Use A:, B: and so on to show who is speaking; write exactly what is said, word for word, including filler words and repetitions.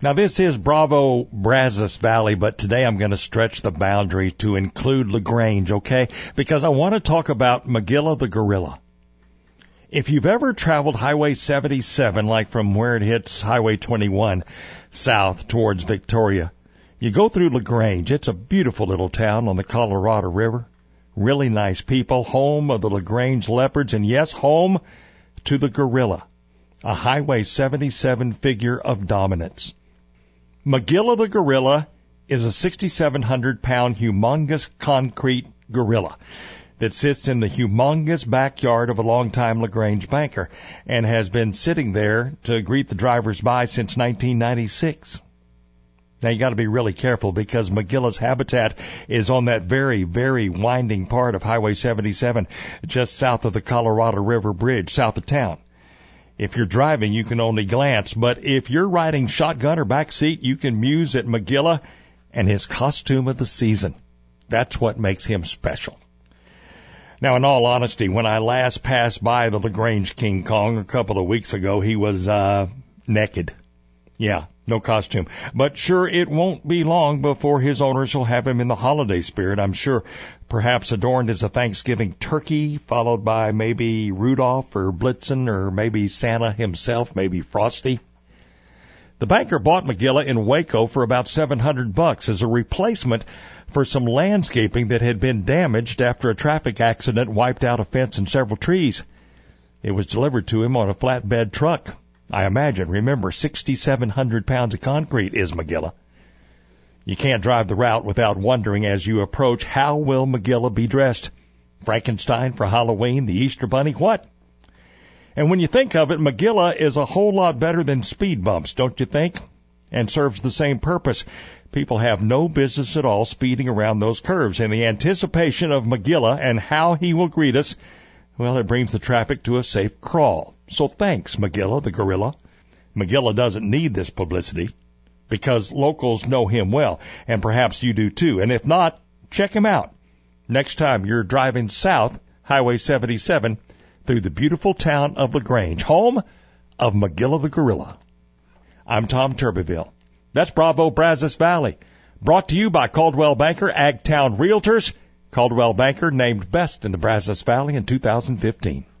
A: Now, this is Bravo Brazos Valley, but today I'm going to stretch the boundary to include LaGrange, okay? Because I want to talk about Magilla the gorilla. If you've ever traveled Highway seventy-seven, like from where it hits Highway twenty-one south towards Victoria, you go through LaGrange. It's a beautiful little town on the Colorado River. Really nice people, home of the LaGrange leopards, and yes, home to the gorilla, a Highway seventy-seven figure of dominance. Magilla the gorilla is a six thousand seven hundred pound humongous concrete gorilla that sits in the humongous backyard of a longtime LaGrange banker and has been sitting there to greet the drivers by since nineteen ninety-six. Now, you got to be really careful because Magilla's habitat is on that very, very winding part of Highway seventy-seven just south of the Colorado River Bridge, south of town. If you're driving, you can only glance, but if you're riding shotgun or back seat, you can muse at Magilla and his costume of the season. That's what makes him special. Now, in all honesty, when I last passed by the LaGrange King Kong a couple of weeks ago, he was uh naked. Yeah, no costume. But sure, it won't be long before his owners will have him in the holiday spirit, I'm sure. Perhaps adorned as a Thanksgiving turkey, followed by maybe Rudolph or Blitzen or maybe Santa himself, maybe Frosty. The banker bought Magilla in Waco for about seven hundred bucks as a replacement for some landscaping that had been damaged after a traffic accident wiped out a fence and several trees. It was delivered to him on a flatbed truck. I imagine, remember, six thousand seven hundred pounds of concrete is Magilla. You can't drive the route without wondering as you approach, how will Magilla be dressed? Frankenstein for Halloween, the Easter Bunny, what? And when you think of it, Magilla is a whole lot better than speed bumps, don't you think? And serves the same purpose. People have no business at all speeding around those curves. In the anticipation of Magilla and how he will greet us, well, it brings the traffic to a safe crawl. So thanks, Magilla the gorilla. Magilla doesn't need this publicity because locals know him well, and perhaps you do too. And if not, check him out next time you're driving south Highway seventy-seven through the beautiful town of LaGrange, home of Magilla the gorilla. I'm Tom Turbeville. That's Bravo Brazos Valley, brought to you by Caldwell Banker Ag Town Realtors. Caldwell Banker named best in the Brazos Valley in two thousand fifteen.